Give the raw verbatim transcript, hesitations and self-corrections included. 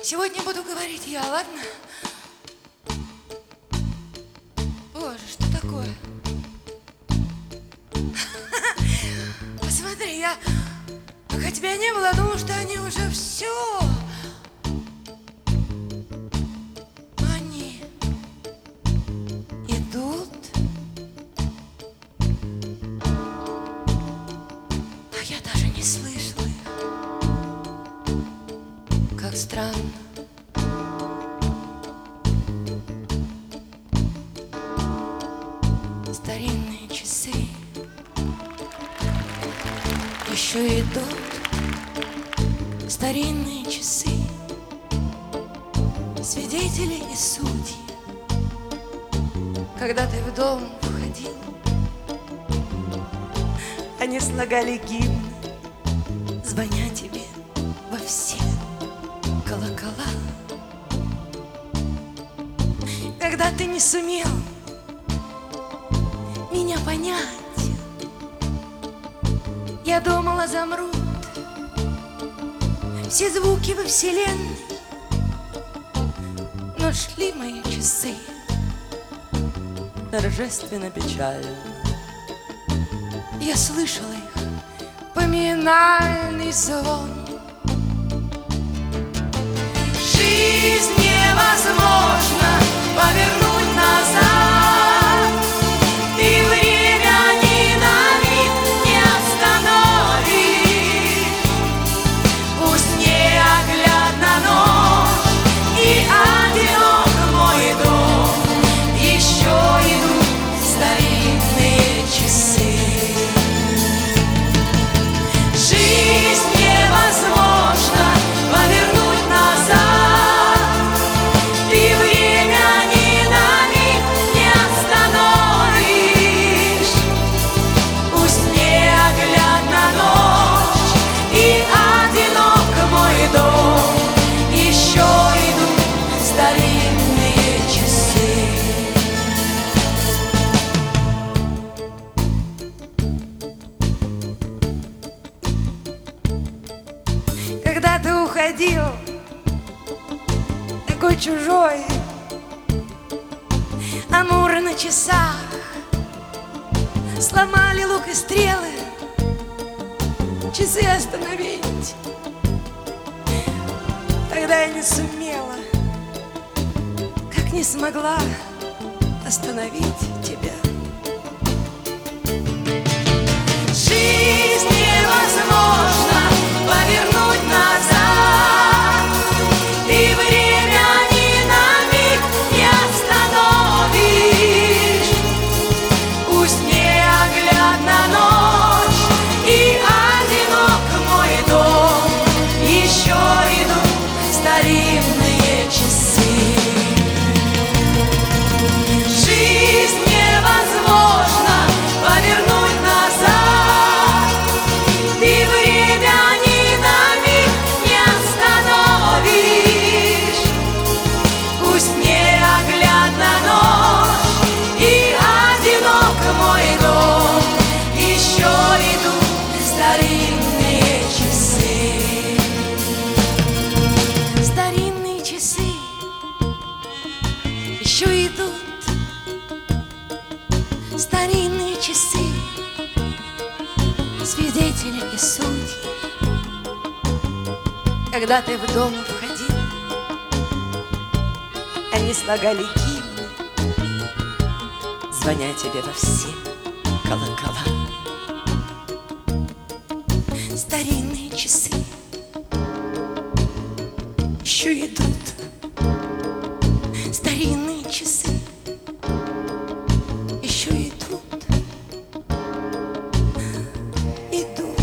Сегодня буду говорить я, ладно? Боже, что такое? Посмотри, я, пока тебя не было, думала, что они уже все. Они идут. А я даже не слышала их. Как странно. Старинные часы еще идут. Старинные часы, свидетели и судьи. Когда ты в дом входил, они слагали гимн, звоня тебе во все колокола. Когда ты не сумел меня понять, я думала, замрут все звуки во вселенной. Но шли мои часы торжественно печально. Я слышала их поминальный звон. Жизнь невозможно повернуть назад, и время ни на миг не остановишь. Пусть неоглядна ночь и одинок мой дом, еще идут старинные часы. Жизнь невозможно повернуть назад, и время ни на миг не остановишь. Пусть неоглядна ночь и одинок мой дом, еще идут старинные часы. Когда ты уходил, такой чужой, амуры на часах сломали лук и стрелы, часы остановить. Тогда я не сумела, как не смогла остановить тебя. Жизнь невозможно повернуть назад, и время ни на миг не остановишь. Пусть неоглядна ночь и одинок мой дом, еще идут старинные часы. Жизнь невозможно повернуть назад, и время ни на миг не остановишь. Пусть неоглядна ночь и одинок мой дом, еще идут старинные часы. Старинные часы еще идут. Старинные часы, свидетели и судьи. Когда ты в дом входил, они слагали гимны, звоня тебе во все колокола. Старинные часы еще идут. Старинные часы еще идут. Идут.